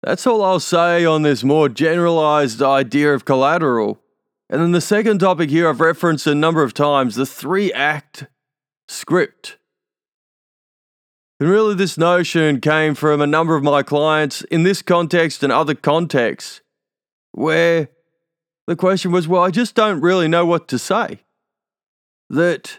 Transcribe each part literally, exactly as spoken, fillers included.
That's all I'll say on this more generalized idea of collateral. And then the second topic here I've referenced a number of times, the three-act script. And really this notion came from a number of my clients in this context and other contexts where the question was, well, I just don't really know what to say. That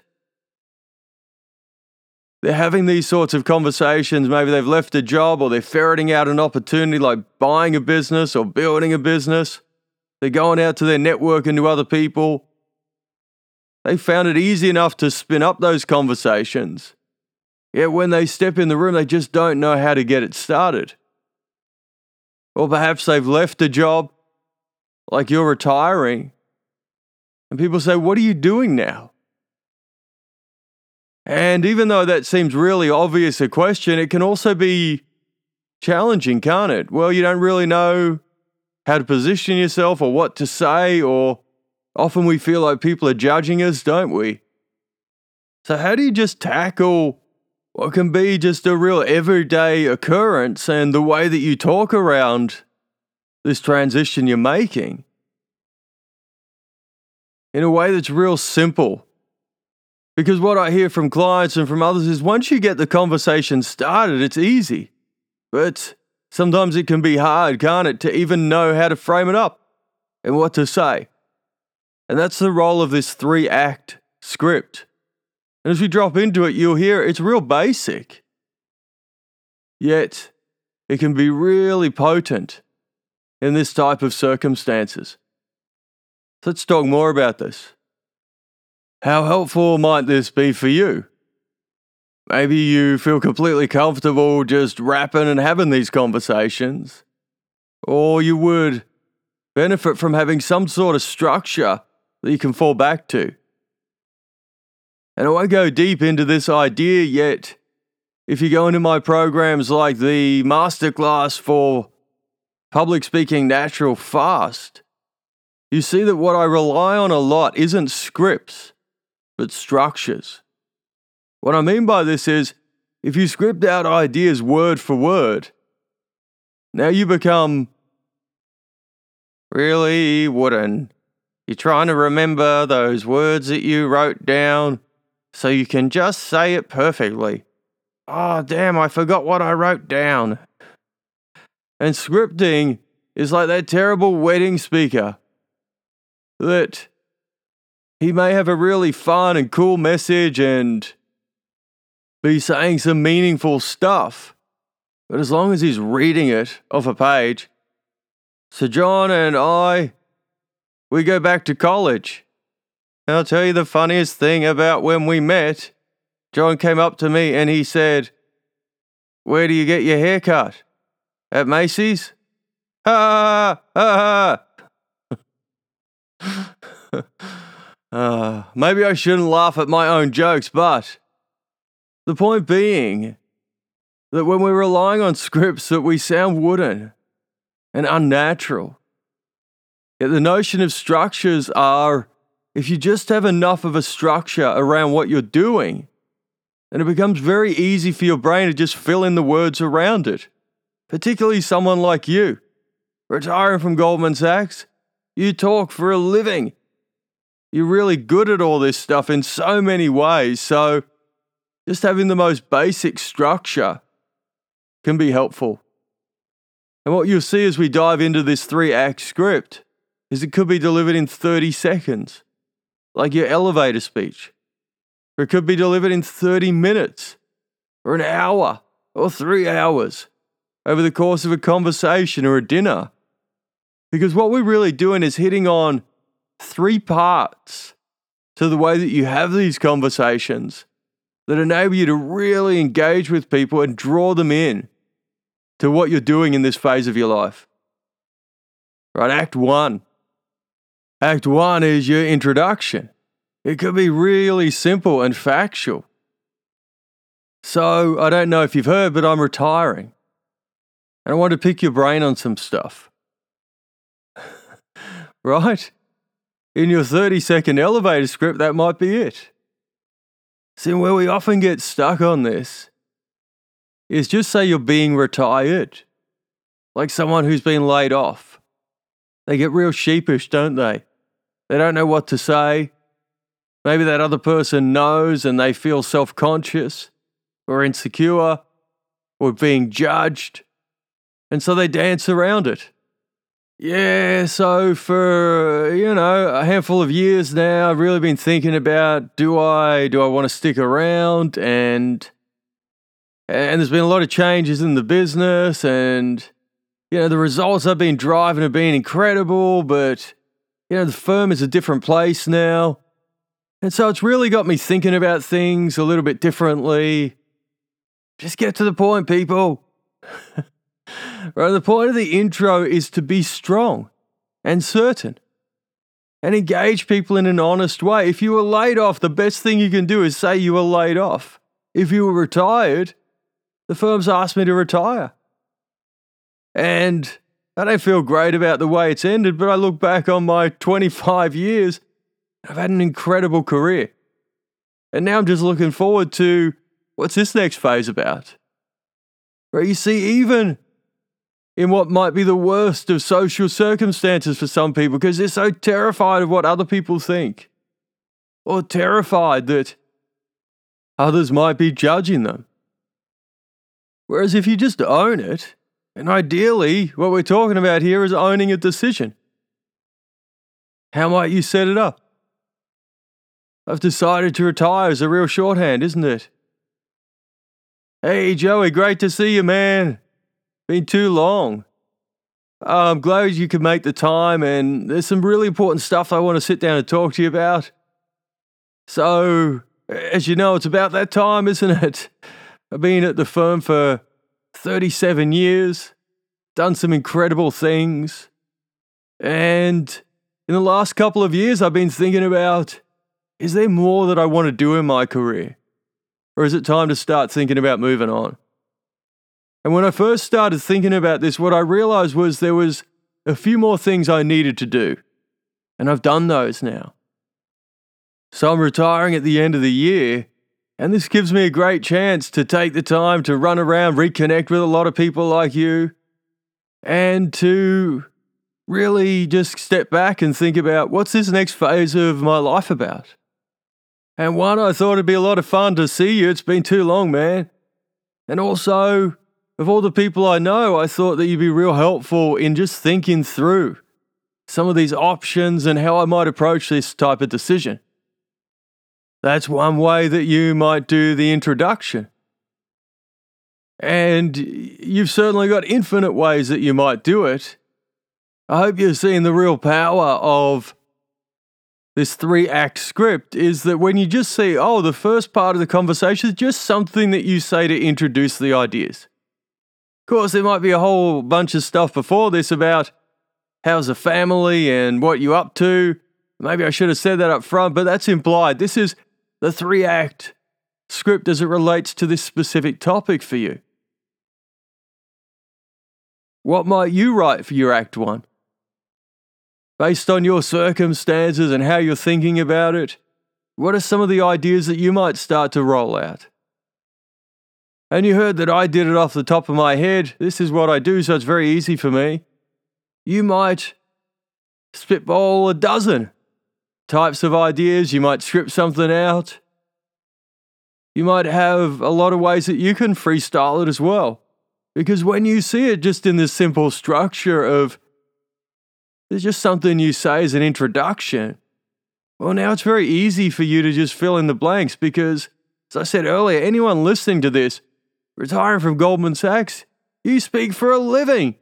they're having these sorts of conversations, maybe they've left a job or they're ferreting out an opportunity like buying a business or building a business. They're going out to their network and to other people. They found it easy enough to spin up those conversations. Yet when they step in the room, they just don't know how to get it started. Or perhaps they've left a job, like you're retiring, and people say, what are you doing now? And even though that seems really obvious a question, it can also be challenging, can't it? Well, you don't really know how to position yourself or what to say, or often we feel like people are judging us, don't we? So how do you just tackle what can be just a real everyday occurrence and the way that you talk around this transition you're making in a way that's real simple? Because what I hear from clients and from others is once you get the conversation started, it's easy. But sometimes it can be hard, can't it, to even know how to frame it up and what to say. And that's the role of this three-act script. And as we drop into it, you'll hear it's real basic. Yet, it can be really potent in this type of circumstances. So let's talk more about this. How helpful might this be for you? Maybe you feel completely comfortable just rapping and having these conversations. Or you would benefit from having some sort of structure that you can fall back to. And I won't go deep into this idea yet. If you go into my programs like the Masterclass for Public Speaking Natural Fast, you see that what I rely on a lot isn't scripts, but structures. What I mean by this is, if you script out ideas word for word, now you become really wooden. You're trying to remember those words that you wrote down so you can just say it perfectly. Oh, damn, I forgot what I wrote down. And scripting is like that terrible wedding speaker that he may have a really fun and cool message and be saying some meaningful stuff, but as long as he's reading it off a page. So John and I, we go back to college. And I'll tell you the funniest thing about when we met. John came up to me and he said, "Where do you get your hair cut? At Macy's?" Ha ha ha. Uh, maybe I shouldn't laugh at my own jokes, but the point being that when we're relying on scripts that we sound wooden and unnatural. Yet the notion of structures are, if you just have enough of a structure around what you're doing, then it becomes very easy for your brain to just fill in the words around it. Particularly someone like you, retiring from Goldman Sachs, you talk for a living. You're really good at all this stuff in so many ways, so just having the most basic structure can be helpful. And what you'll see as we dive into this three-act script is it could be delivered in thirty seconds, like your elevator speech. Or it could be delivered in thirty minutes, or an hour, or three hours, over the course of a conversation or a dinner. Because what we're really doing is hitting on three parts to the way that you have these conversations that enable you to really engage with people and draw them in to what you're doing in this phase of your life. Right, Act one. Act one is your introduction. It could be really simple and factual. So, I don't know if you've heard, but I'm retiring. And I want to pick your brain on some stuff. Right? In your thirty-second elevator script, that might be it. See, where we often get stuck on this is just say you're being retired. like someone who's been laid off. They get real sheepish, don't they? They don't know what to say. Maybe that other person knows and they feel self-conscious or insecure or being judged, and so they dance around it. Yeah, so for, you know, a handful of years now, I've really been thinking about, do I do I want to stick around? And and there's been a lot of changes in the business, and, you know, the results I've been driving have been incredible, but, you know, the firm is a different place now. And so it's really got me thinking about things a little bit differently. Just get to the point, people. Right, the point of the intro is to be strong and certain and engage people in an honest way. If you were laid off, the best thing you can do is say you were laid off. If you were retired, the firm's asked me to retire. And I don't feel great about the way it's ended, but I look back on my twenty-five years, I've had an incredible career. And now I'm just looking forward to what's this next phase about. Right, you see, even in what might be the worst of social circumstances for some people, because they're so terrified of what other people think, or terrified that others might be judging them. Whereas if you just own it, and ideally what we're talking about here is owning a decision. How might you set it up? I've decided to retire is a real shorthand, isn't it? Hey Joey, great to see you, man. Been too long. Uh, I'm glad you could make the time, and there's some really important stuff I want to sit down and talk to you about. So, as you know, it's about that time, isn't it? I've been at the firm for thirty-seven years, done some incredible things, and in the last couple of years I've been thinking about, is there more that I want to do in my career? Or is it time to start thinking about moving on? And when I first started thinking about this, what I realized was there was a few more things I needed to do. And I've done those now. So I'm retiring at the end of the year, and this gives me a great chance to take the time to run around, reconnect with a lot of people like you, and to really just step back and think about, what's this next phase of my life about? And one, I thought it'd be a lot of fun to see you. It's been too long, man. And also, of all the people I know, I thought that you'd be real helpful in just thinking through some of these options and how I might approach this type of decision. That's one way that you might do the introduction. And you've certainly got infinite ways that you might do it. I hope you're seeing the real power of this three-act script is that when you just see, oh, the first part of the conversation is just something that you say to introduce the ideas. Of course, there might be a whole bunch of stuff before this about how's the family and what you're up to. Maybe I should have said that up front, but that's implied. This is the three-act script as it relates to this specific topic for you. What might you write for your Act One? Based on your circumstances and how you're thinking about it, what are some of the ideas that you might start to roll out? And you heard that I did it off the top of my head. This is what I do, so it's very easy for me. You might spitball a dozen types of ideas. You might script something out. You might have a lot of ways that you can freestyle it as well. Because when you see it just in this simple structure of there's just something you say as an introduction, well, now it's very easy for you to just fill in the blanks because, as I said earlier, anyone listening to this, retiring from Goldman Sachs, you speak for a living.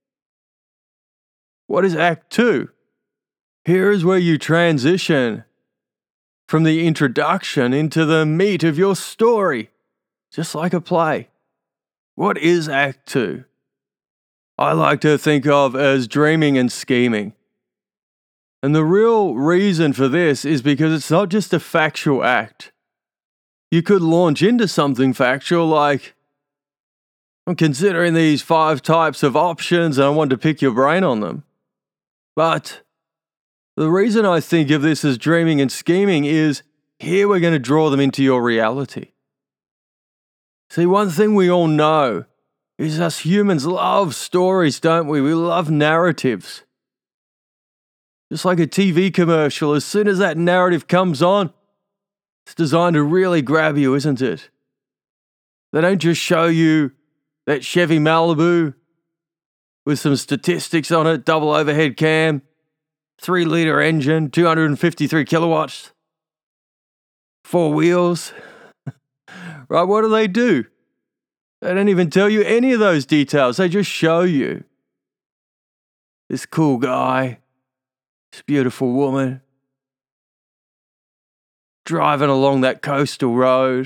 What is Act Two? Here is where you transition from the introduction into the meat of your story, just like a play. What is Act Two? I like to think of as dreaming and scheming. And the real reason for this is because it's not just a factual act. You could launch into something factual like, I'm considering these five types of options and I want to pick your brain on them. But the reason I think of this as dreaming and scheming is here we're going to draw them into your reality. See, one thing we all know is us humans love stories, don't we? We love narratives. Just like a T V commercial, as soon as that narrative comes on, it's designed to really grab you, isn't it? They don't just show you that Chevy Malibu with some statistics on it, double overhead cam, three litre engine, two hundred fifty-three kilowatts, four wheels. Right, what do they do? They don't even tell you any of those details. They just show you this cool guy, this beautiful woman, driving along that coastal road,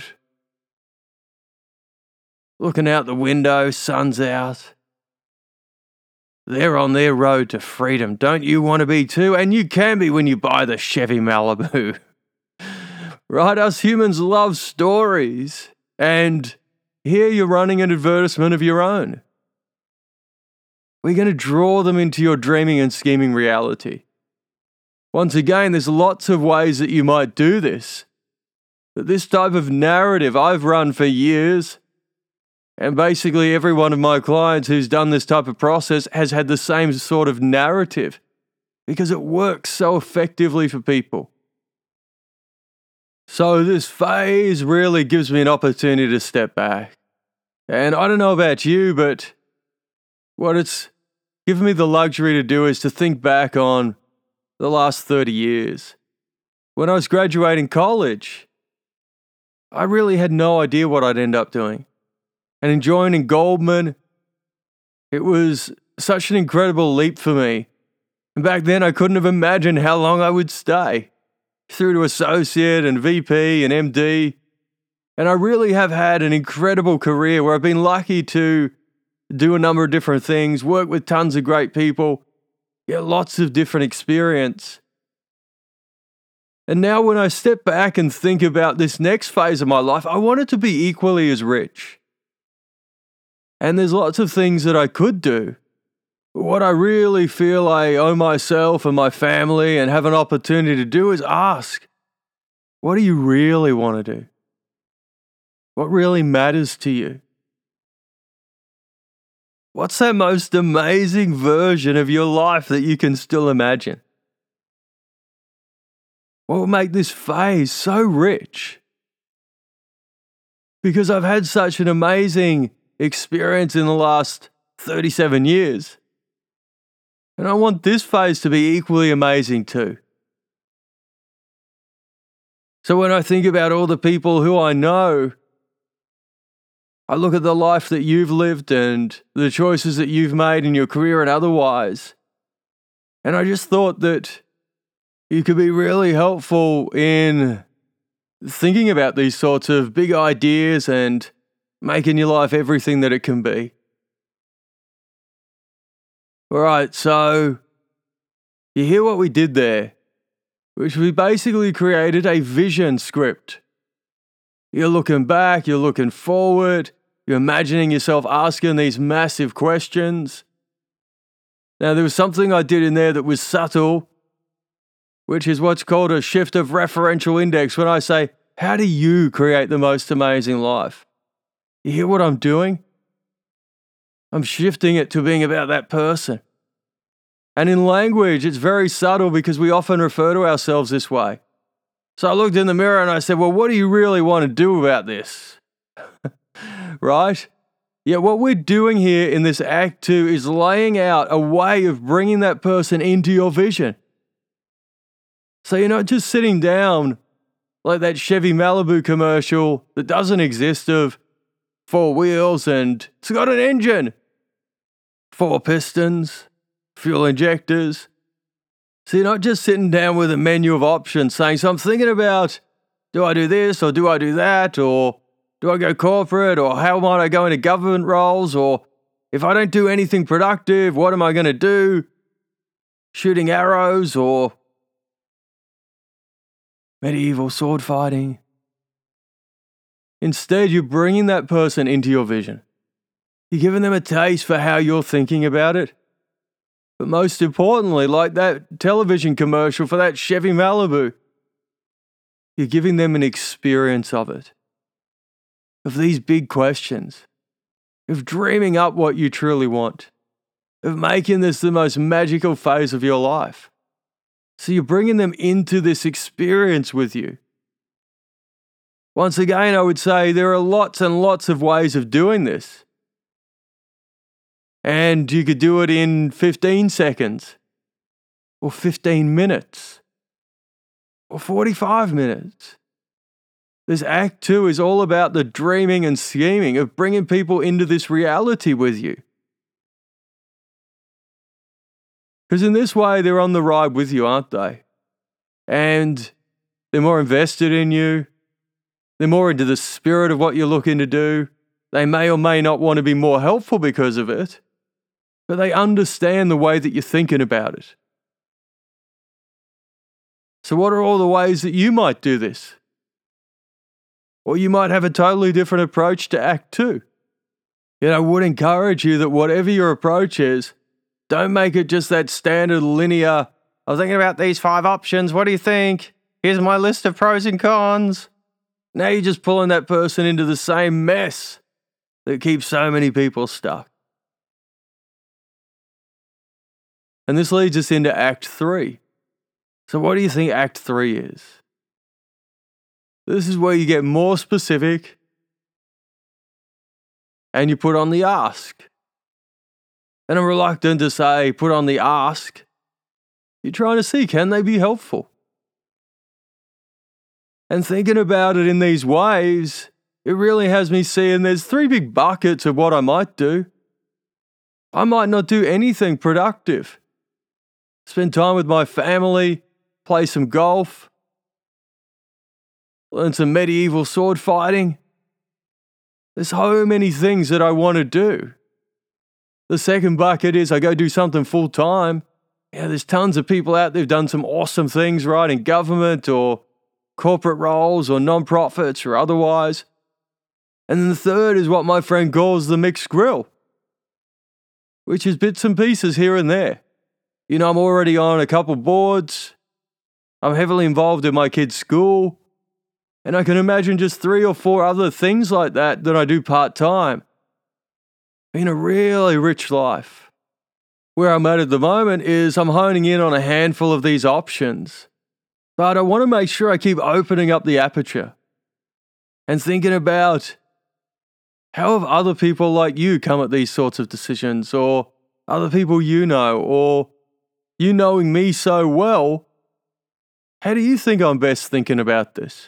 looking out the window, sun's out. They're on their road to freedom. Don't you want to be too? And you can be when you buy the Chevy Malibu. Right? Us humans love stories. And here you're running an advertisement of your own. We're going to draw them into your dreaming and scheming reality. Once again, there's lots of ways that you might do this. But this type of narrative I've run for years. And basically every one of my clients who's done this type of process has had the same sort of narrative because it works so effectively for people. So this phase really gives me an opportunity to step back. And I don't know about you, but what it's given me the luxury to do is to think back on the last thirty years. When I was graduating college, I really had no idea what I'd end up doing. And in joining Goldman, it was such an incredible leap for me. And back then, I couldn't have imagined how long I would stay. Through to associate and V P and M D. And I really have had an incredible career where I've been lucky to do a number of different things, work with tons of great people, get lots of different experience. And now when I step back and think about this next phase of my life, I want it to be equally as rich. And there's lots of things that I could do. But what I really feel I owe myself and my family and have an opportunity to do is ask, what do you really want to do? What really matters to you? What's that most amazing version of your life that you can still imagine? What will make this phase so rich? Because I've had such an amazing experience in the last thirty-seven years. And I want this phase to be equally amazing too. So when I think about all the people who I know, I look at the life that you've lived and the choices that you've made in your career and otherwise. And I just thought that you could be really helpful in thinking about these sorts of big ideas and making your life everything that it can be. All right, so you hear what we did there, which we basically created a vision script. You're looking back, you're looking forward, you're imagining yourself asking these massive questions. Now, there was something I did in there that was subtle, which is what's called a shift of referential index. When I say, how do you create the most amazing life? You hear what I'm doing? I'm shifting it to being about that person. And in language, it's very subtle because we often refer to ourselves this way. So I looked in the mirror and I said, well, what do you really want to do about this? Right? Yeah, what we're doing here in this act two is laying out a way of bringing that person into your vision. So you're not just sitting down like that Chevy Malibu commercial that doesn't exist of four wheels and it's got an engine, four pistons, fuel injectors. So you're not just sitting down with a menu of options saying, so I'm thinking about, do I do this or do I do that, or do I go corporate, or how might I go into government roles, or if I don't do anything productive, what am I going to do? Shooting arrows or medieval sword fighting. Instead, you're bringing that person into your vision. You're giving them a taste for how you're thinking about it. But most importantly, like that television commercial for that Chevy Malibu, you're giving them an experience of it, of these big questions. of dreaming up what you truly want, of making this the most magical phase of your life. So you're bringing them into this experience with you. Once again, I would say there are lots and lots of ways of doing this. And you could do it in fifteen seconds, or fifteen minutes, or forty-five minutes. This act two is all about the dreaming and scheming of bringing people into this reality with you. Because in this way, they're on the ride with you, aren't they? And they're more invested in you. They're more into the spirit of what you're looking to do. They may or may not want to be more helpful because of it, but they understand the way that you're thinking about it. So what are all the ways that you might do this? Or you might have a totally different approach to Act two. Yet I would encourage you that whatever your approach is, don't make it just that standard linear, I was thinking about these five options, what do you think? Here's my list of pros and cons. Now you're just pulling that person into the same mess that keeps so many people stuck. And this leads us into Act three. So what do you think Act three is? This is where you get more specific and you put on the ask. And I'm reluctant to say put on the ask. You're trying to see, can they be helpful? And thinking about it in these ways, it really has me seeing there's three big buckets of what I might do. I might not do anything productive. Spend time with my family, play some golf, learn some medieval sword fighting. There's so many things that I want to do. The second bucket is I go do something full time. Yeah, there's tons of people out there who've done some awesome things, right, in government or corporate roles or non-profits or otherwise. And then the third is what my friend calls the mixed grill, which is bits and pieces here and there. You know, I'm already on a couple boards. I'm heavily involved in my kids' school. And I can imagine just three or four other things like that that I do part-time. Being a really rich life. Where I'm at at the moment is I'm honing in on a handful of these options. But I want to make sure I keep opening up the aperture and thinking about how have other people like you come at these sorts of decisions, or other people you know, or you knowing me so well, how do you think I'm best thinking about this?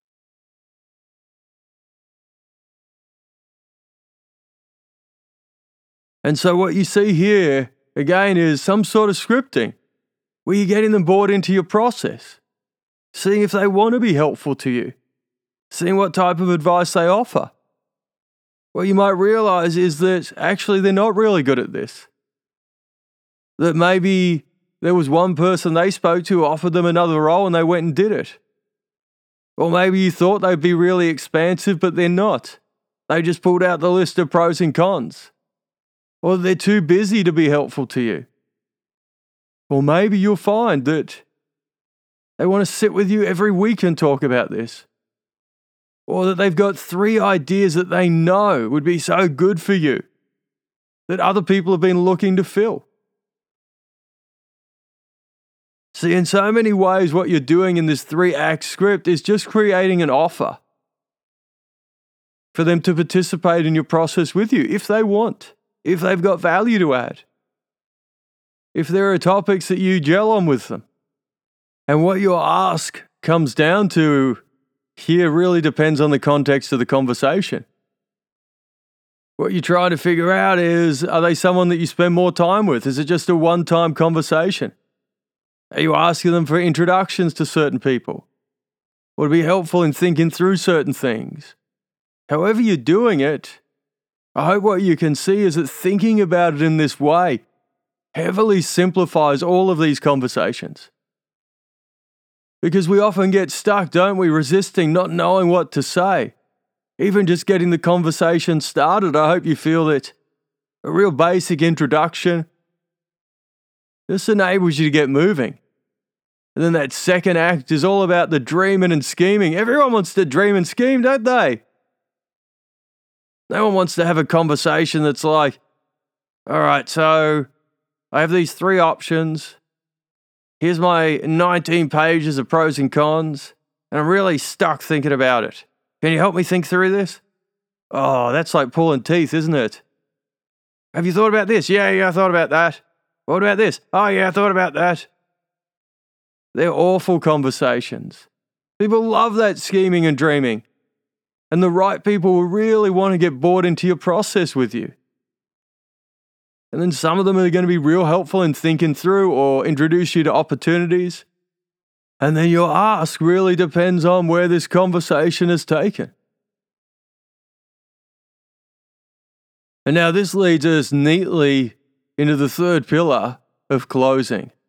And so what you see here, again, is some sort of scripting, where you're getting them bought into your process, seeing if they want to be helpful to you, seeing what type of advice they offer. What you might realize is that actually they're not really good at this. That maybe there was one person they spoke to who offered them another role and they went and did it. Or maybe you thought they'd be really expansive, but they're not. They just pulled out the list of pros and cons. Or they're too busy to be helpful to you. Or maybe you'll find that they want to sit with you every week and talk about this. Or that they've got three ideas that they know would be so good for you that other people have been looking to fill. See, in so many ways, what you're doing in this three-act script is just creating an offer for them to participate in your process with you if they want. If they've got value to add, if there are topics that you gel on with them. And what your ask comes down to here really depends on the context of the conversation. What you're trying to figure out is, are they someone that you spend more time with? Is it just a one-time conversation? Are you asking them for introductions to certain people? Would it be helpful in thinking through certain things? However you're doing it, I hope what you can see is that thinking about it in this way heavily simplifies all of these conversations. Because we often get stuck, don't we, resisting, not knowing what to say. Even just getting the conversation started, I hope you feel that a real basic introduction just enables you to get moving. And then that second act is all about the dreaming and scheming. Everyone wants to dream and scheme, don't they? No one wants to have a conversation that's like, all right, so I have these three options. Here's my nineteen pages of pros and cons, and I'm really stuck thinking about it. Can you help me think through this? Oh, that's like pulling teeth, isn't it? Have you thought about this? Yeah, yeah, I thought about that. What about this? Oh, yeah, I thought about that. They're awful conversations. People love that scheming and dreaming. And the right people will really want to get bought into your process with you. And then some of them are going to be real helpful in thinking through or introduce you to opportunities. And then your ask really depends on where this conversation is taken. And now this leads us neatly into the third pillar of closing.